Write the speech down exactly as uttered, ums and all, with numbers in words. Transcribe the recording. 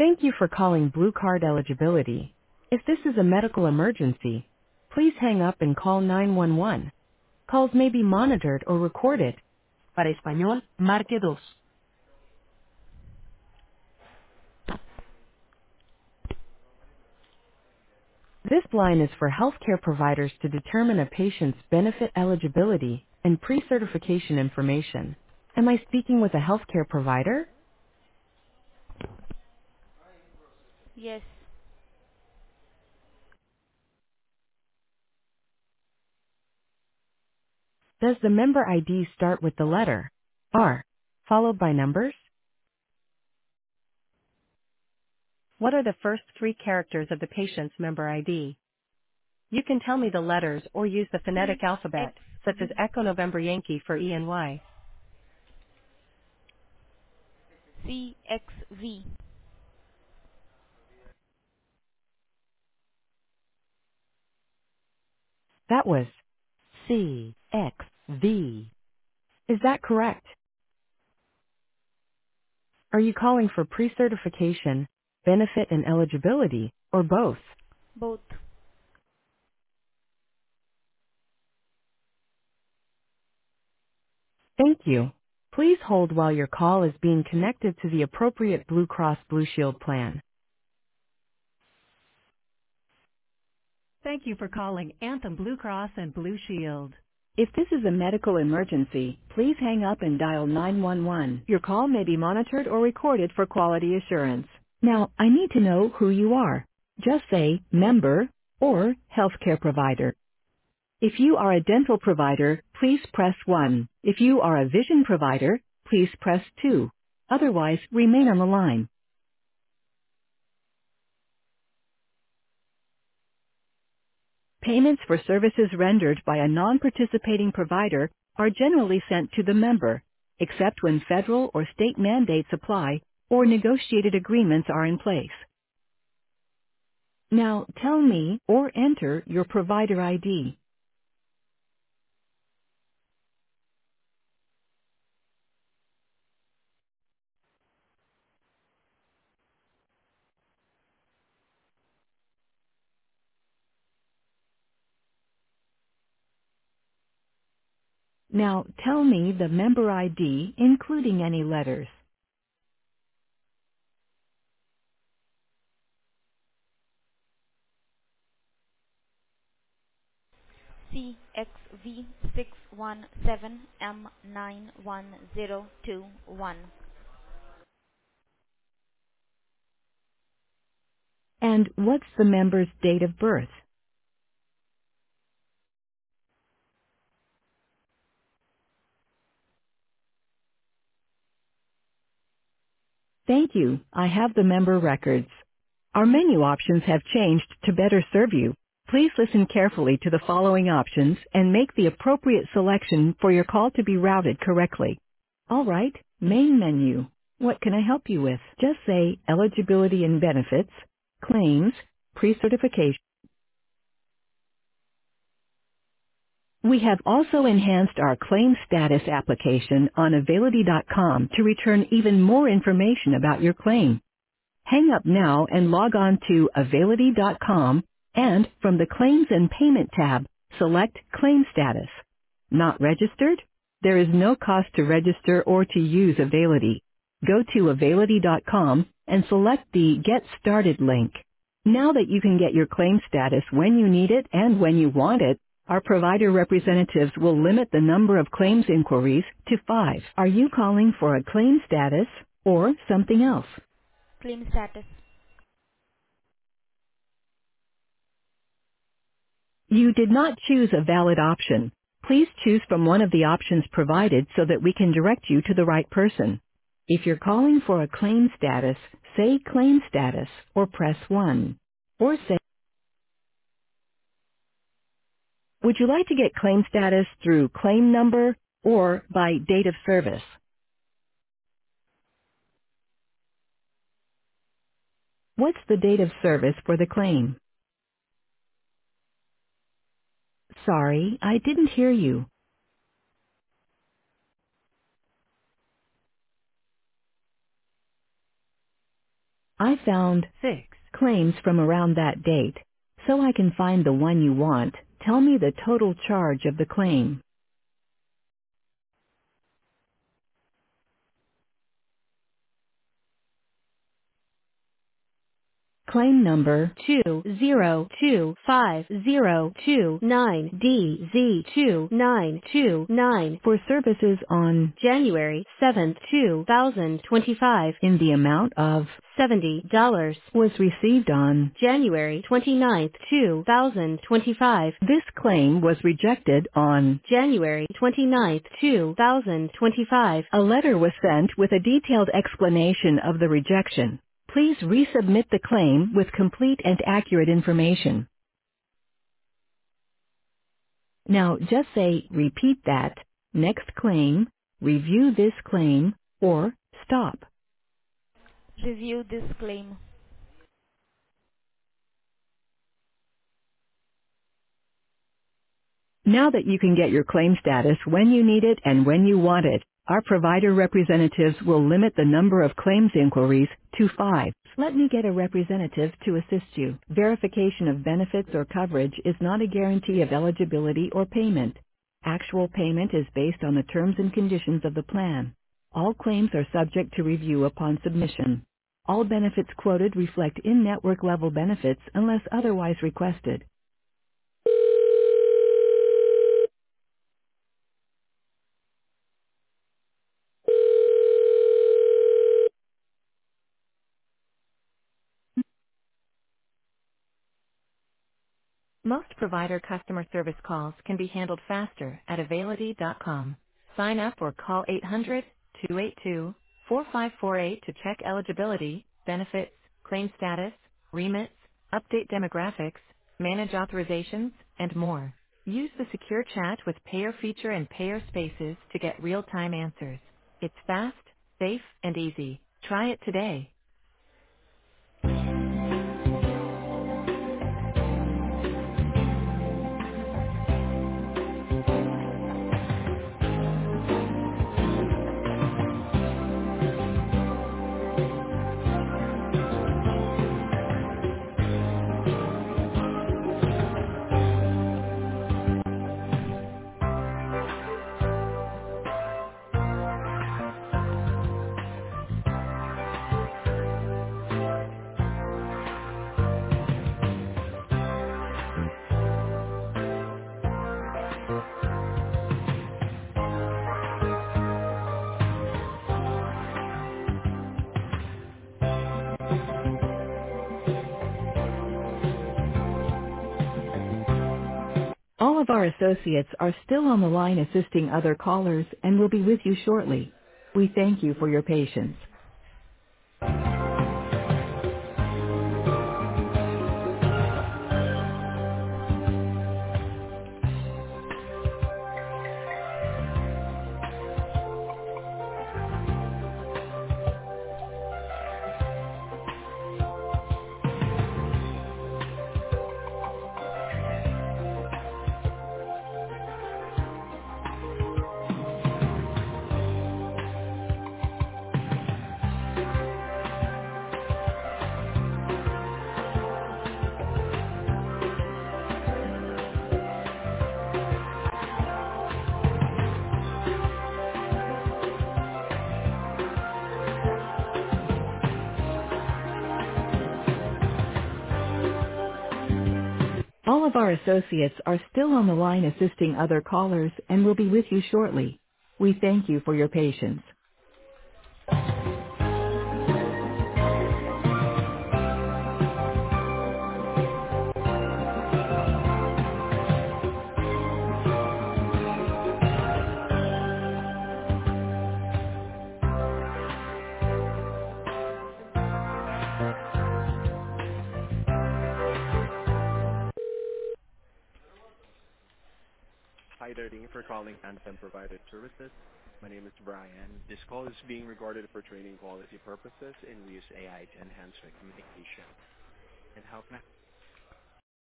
Thank you for calling Blue Card Eligibility. If this is a medical emergency, please hang up and call nine one one. Calls may be monitored or recorded. Para español, marque dos. This line is for healthcare providers to determine a patient's benefit eligibility and pre-certification information. Am I speaking with a healthcare provider? Yes. Does the member I D start with the letter R, followed by numbers? What are the first three characters of the patient's member I D? You can tell me the letters or use the phonetic C X alphabet, such as V. Echo November Yankee for E and Y. C X V. That was C, X, V. Is that correct? Are you calling for pre-certification, benefit and eligibility, or both? Both. Thank you. Please hold while your call is being connected to the appropriate Blue Cross Blue Shield plan. Thank you for calling Anthem Blue Cross and Blue Shield. If this is a medical emergency, please hang up and dial nine one one. Your call may be monitored or recorded for quality assurance. Now, I need to know who you are. Just say member or healthcare provider. If you are a dental provider, please press one. If you are a vision provider, please press two. Otherwise, remain on the line. Payments for services rendered by a non-participating provider are generally sent to the member, except when federal or state mandates apply or negotiated agreements are in place. Now tell me or enter your provider I D. Now tell me the member I D including any letters. C X V six one seven M nine one zero two one. And what's the member's date of birth? Thank you. I have the member records. Our menu options have changed to better serve you. Please listen carefully to the following options and make the appropriate selection for your call to be routed correctly. All right, main menu. What can I help you with? Just say eligibility and benefits, claims, pre-certification. We have also enhanced our claim status application on Availity dot com to return even more information about your claim. Hang up now and log on to Availity dot com and from the Claims and Payment tab, select Claim Status. Not registered? There is no cost to register or to use Availity. Go to Availity dot com and select the Get Started link. Now that you can get your claim status when you need it and when you want it, our provider representatives will limit the number of claims inquiries to five. Are you calling for a claim status or something else? Claim status. You did not choose a valid option. Please choose from one of the options provided so that we can direct you to the right person. If you're calling for a claim status, say claim status or press one. Or say, would you like to get claim status through claim number or by date of service? What's the date of service for the claim? Sorry, I didn't hear you. I found six. claims from around that date. So I can find the one you want, tell me the total charge of the claim. Claim number two zero two five zero two nine D Z two nine two nine for services on January seventh, two thousand twenty-five in the amount of seventy dollars was received on. January twenty-ninth, two thousand twenty-five This claim was rejected on. January twenty-ninth, two thousand twenty-five A letter was sent with a detailed explanation of the rejection. Please resubmit the claim with complete and accurate information. Now just say, repeat that, next claim, review this claim, or stop. Review this claim. Now that you can get your claim status when you need it and when you want it, our provider representatives will limit the number of claims inquiries to five. Let me get a representative to assist you. Verification of benefits or coverage is not a guarantee of eligibility or payment. Actual payment is based on the terms and conditions of the plan. All claims are subject to review upon submission. All benefits quoted reflect in-network level benefits unless otherwise requested. Most provider customer service calls can be handled faster at Availity dot com. Sign up or call eight hundred, two eight two, four five four eight to check eligibility, benefits, claim status, remits, update demographics, manage authorizations, and more. Use the secure chat with Payer feature and Payer Spaces to get real-time answers. It's fast, safe, and easy. Try it today. All of our associates are still on the line assisting other callers and will be with you shortly. We thank you for your patience. All of our associates are still on the line assisting other callers and will be with you shortly. We thank you for your patience.